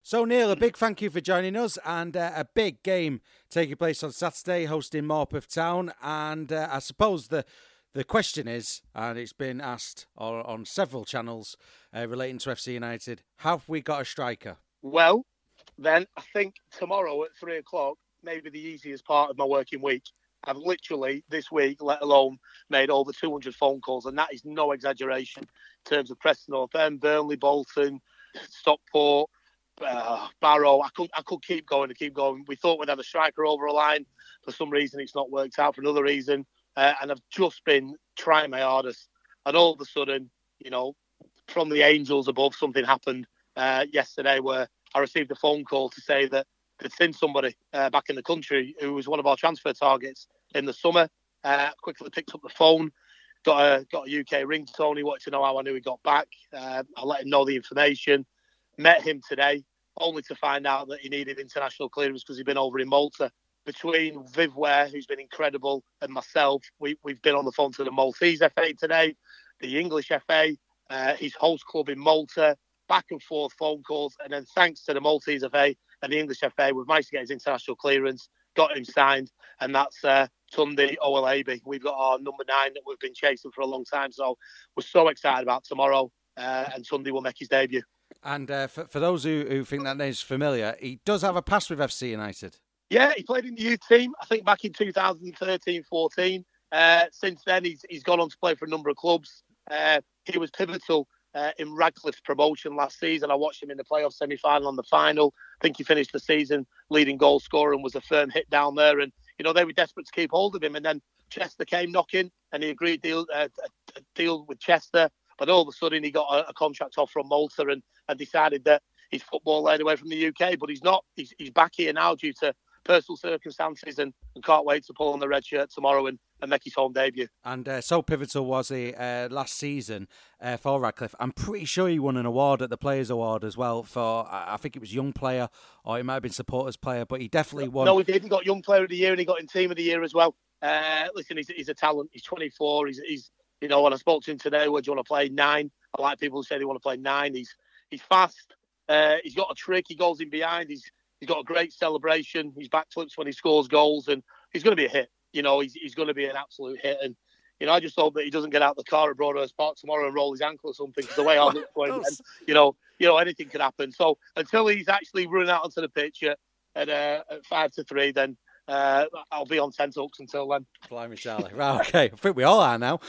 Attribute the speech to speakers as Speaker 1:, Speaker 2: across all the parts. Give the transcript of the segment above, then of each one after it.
Speaker 1: So, Neil, a big thank you for joining us, and a big game taking place on Saturday, hosting Morpeth Town. And I suppose the question is, and it's been asked on several channels relating to FC United, have we got a striker?
Speaker 2: Well, then I think tomorrow at 3 o'clock may be the easiest part of my working week. I've literally this week, let alone, made over 200 phone calls, and that is no exaggeration in terms of Preston North End, Burnley, Bolton, Stockport, Barrow. I could keep going and keep going. We thought we'd have a striker over a line. For some reason, it's not worked out. For another reason, and I've just been trying my hardest. And all of a sudden, from the angels above, something happened yesterday where I received a phone call to say that they'd seen somebody back in the country who was one of our transfer targets in the summer. Quickly picked up the phone, got a UK ringtone. He wanted to know how I knew he got back. I let him know the information. Met him today, only to find out that he needed international clearance because he'd been over in Malta. Between Viv Ware, who's been incredible, and myself, we've been on the phone to the Maltese FA today, the English FA, his host club in Malta, back and forth phone calls. And then thanks to the Maltese FA and the English FA, we've managed to get his international clearance, got him signed, and that's Tunde Owolabi. We've got our number 9 that we've been chasing for a long time. So we're so excited about tomorrow, and Tunde will make his debut.
Speaker 1: And for those who think that name's familiar, he does have a past with FC United.
Speaker 2: Yeah, he played in the youth team, I think back in 2013-14. Since then, he's gone on to play for a number of clubs. He was pivotal in Radcliffe's promotion last season. I watched him in the playoff semi-final and the final. I think he finished the season leading goal scorer and was a firm hit down there. And, they were desperate to keep hold of him. And then Chester came knocking and he agreed a deal with Chester. But all of a sudden, he got a contract off from Malta and decided that his football laid away from the UK. But he's not. He's back here now due to personal circumstances and can't wait to pull on the red shirt tomorrow and make his home debut.
Speaker 1: And so pivotal was he last season for Radcliffe. I'm pretty sure he won an award at the Players' Award as well for, I think it was Young Player, or it might have been Supporters Player, but he definitely won.
Speaker 2: No, he did. He got Young Player of the Year and he got in Team of the Year as well. Listen, he's a talent. He's 24. He's when I spoke to him today, where do you want to play? 9. I like people who say they want to play 9. He's fast. He's got a trick. He goes in behind. He's got a great celebration. He's backflips when he scores goals, and he's going to be a hit. He's going to be an absolute hit. And I just hope that he doesn't get out the car at Broadhurst Park tomorrow and roll his ankle or something. Because the way I look for him, anything could happen. So until he's actually running out onto the pitch at 5 to 3, then I'll be on 10 hooks until then.
Speaker 1: Blimey, Charlie. Right, okay. I think we all are now.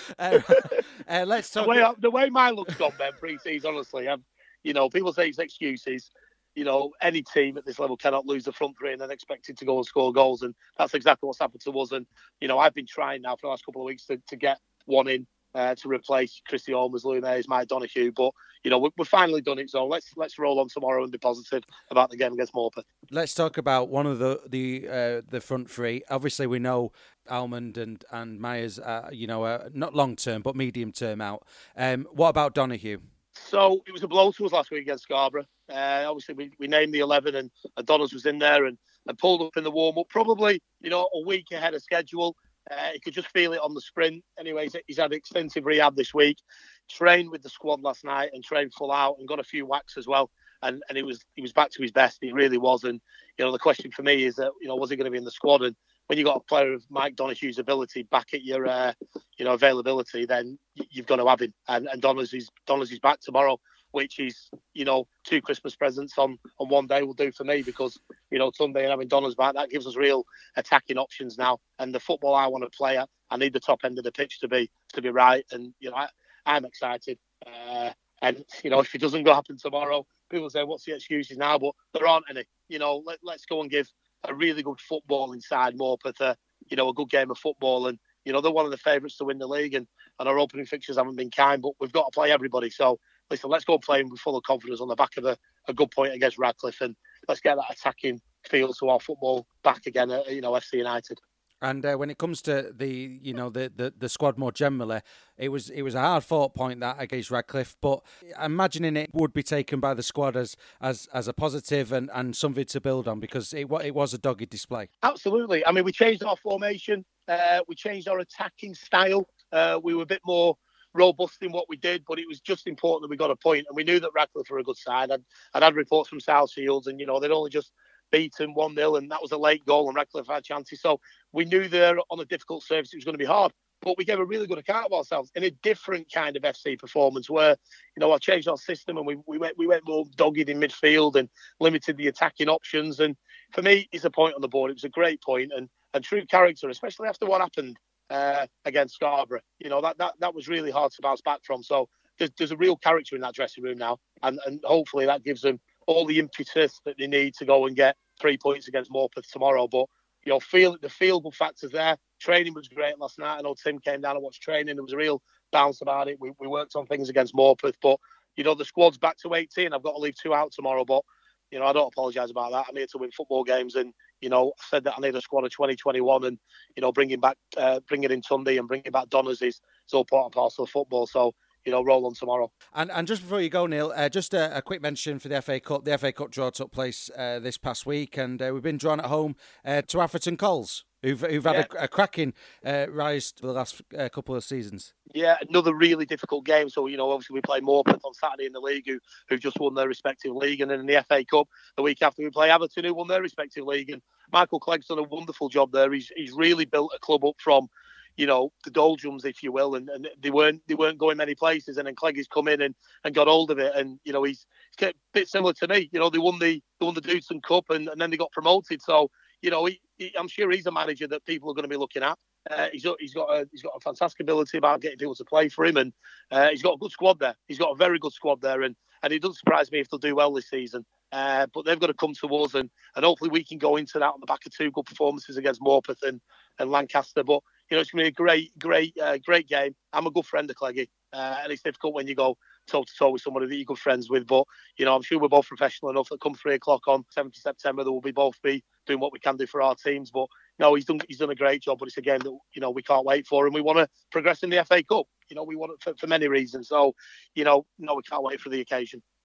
Speaker 1: Let's talk.
Speaker 2: The way my look's gone, Ben, pre-season, honestly, people say it's excuses. Any team at this level cannot lose the front 3 and then expected to go and score goals. And that's exactly what's happened to us. And, I've been trying now for the last couple of weeks to get one in to replace Christy Olmers, Louis Mays, Mike Donoghue. But, we've finally done it. So let's roll on tomorrow and be positive about the game against Morpeth. Let's
Speaker 1: talk about one of the front 3. Obviously, we know Almond and Myers, not long-term, but medium-term out. What about Donoghue?
Speaker 2: So it was a blow to us last week against Scarborough. Obviously, we named the 11 and Adonis was in there and pulled up in the warm-up, probably, a week ahead of schedule. He could just feel it on the sprint. Anyways, he's had extensive rehab this week, trained with the squad last night and trained full out and got a few whacks as well. And he was back to his best. He really was. And, the question for me is that, was he going to be in the squad? And when you've got a player of Mike Donoghue's ability back at your, availability, then you've got to have him. And Donners is back tomorrow, which is, 2 Christmas presents on one day will do for me because, Sunday and having Donners back, that gives us real attacking options now. And the football I want to play at, I need the top end of the pitch to be right. And, I'm excited. And, if it doesn't happen tomorrow, people say, what's the excuses now? But there aren't any. Let's go and give a really good football inside Morpeth, a good game of football. And, they're one of the favourites to win the league. And our opening fixtures haven't been kind, but we've got to play everybody. So, listen, let's go playing with full of confidence on the back of a good point against Radcliffe. And let's get that attacking feel to our football back again at, FC United.
Speaker 1: And when it comes to the squad more generally, it was a hard fought point that against Radcliffe, but imagining it would be taken by the squad as a positive and something to build on because it was a dogged display.
Speaker 2: Absolutely. I mean, we changed our formation, we changed our attacking style. We were a bit more robust in what we did, but it was just important that we got a point, and we knew that Radcliffe were a good side. I'd had reports from South Shields, and they'd only just beaten 1-0, and that was a late goal, and Radcliffe had chances. So we knew there on a difficult surface it was going to be hard. But we gave a really good account of ourselves in a different kind of FC performance where, I changed our system and we went more dogged in midfield and limited the attacking options. And for me, it's a point on the board. It was a great point and true character, especially after what happened against Scarborough. That was really hard to bounce back from. So there's a real character in that dressing room now. And hopefully that gives them all the impetus that they need to go and get 3 points against Morpeth tomorrow. But the feel-good factors there. Training was great last night. I know Tim came down and watched training. There was a real bounce about it. We worked on things against Morpeth, but the squad's back to 18. I've got to leave 2 out tomorrow, but I don't apologise about that. I'm here to win football games, and I said that I need a squad of 2021, and bringing in Tunde and bringing back Donners is all part and parcel of football. So roll on tomorrow.
Speaker 1: And just before you go, Neil, just a quick mention for the FA Cup. The FA Cup draw took place this past week, and we've been drawn at home to Atherton Coles, who've had a cracking rise for the last couple of seasons.
Speaker 2: Yeah, another really difficult game. So, obviously we play Morpeth on Saturday in the league, who've just won their respective league. And then in the FA Cup, the week after, we play Atherton, who won their respective league. And Michael Clegg's done a wonderful job there. He's really built a club up from the doldrums, if you will, and they weren't going many places. And then Clegg has come in and got hold of it. And he's a bit similar to me. They won the Dudson Cup and then they got promoted. So I'm sure he's a manager that people are going to be looking at. He's got a fantastic ability about getting people to play for him, and he's got a good squad there. He's got a very good squad there, and it doesn't surprise me if they'll do well this season. But they've got to come to us, and hopefully we can go into that on the back of 2 good performances against Morpeth and Lancaster. But it's going to be a great game. I'm a good friend of Cleggy, and it's difficult when you go toe-to-toe with somebody that you're good friends with. But, I'm sure we're both professional enough that come 3 o'clock on 7th of September, that we'll both be doing what we can do for our teams. But, no, he's done a great job, but it's a game that, we can't wait for. And we want to progress in the FA Cup. We want it for many reasons. So, no, we can't wait for the occasion.